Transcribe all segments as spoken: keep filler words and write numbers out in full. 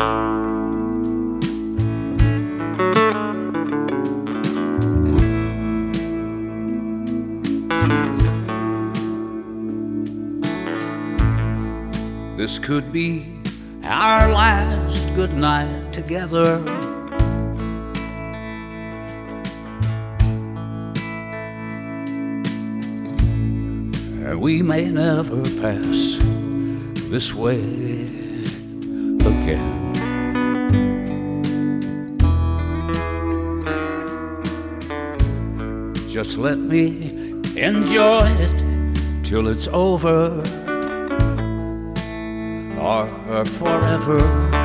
This could be our last good night together. And we may never pass this way again. Just let me enjoy it till it's over, or forever.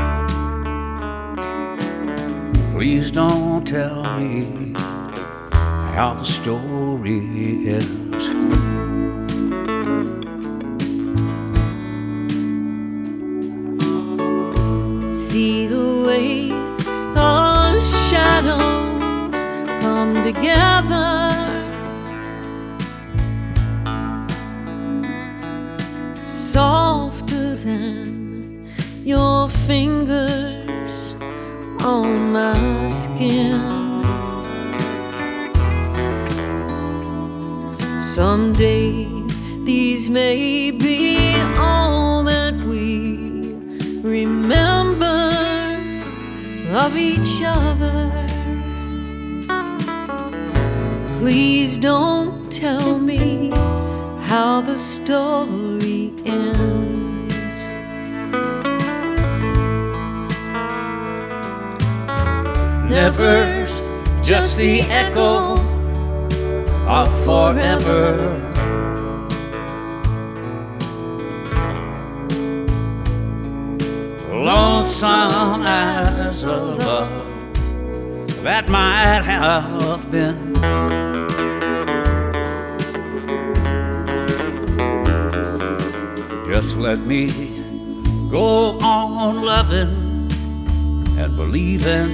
Please don't tell me how the story ends. See the way our shadows come together, softer than your fingers on my skin. Someday these may be all that we remember of each other. Please don't tell me how the story ends. Never's just the echo of forever. Lonesome as a love that might have been. Just let me go on loving and believing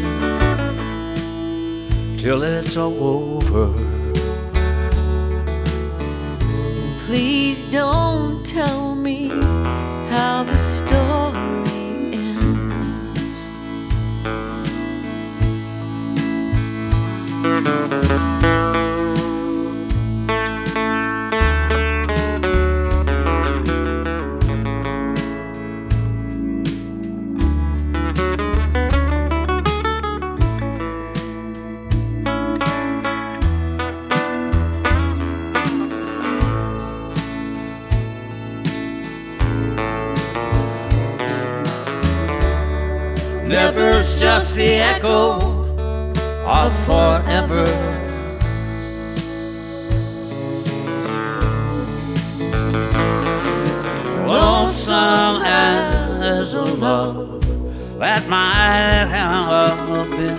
till it's over. Please don't tell me how the story ends. Never's just the echo of forever. Lonesome as a love that might have been.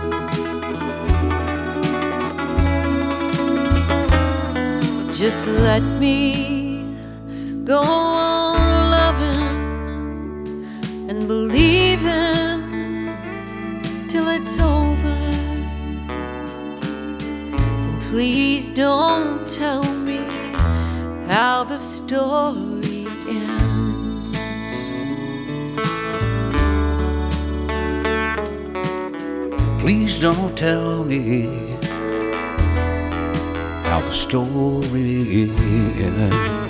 Just let me go on loving and believing till it's over. Please don't tell me how the story ends. Please don't tell me how the story ends.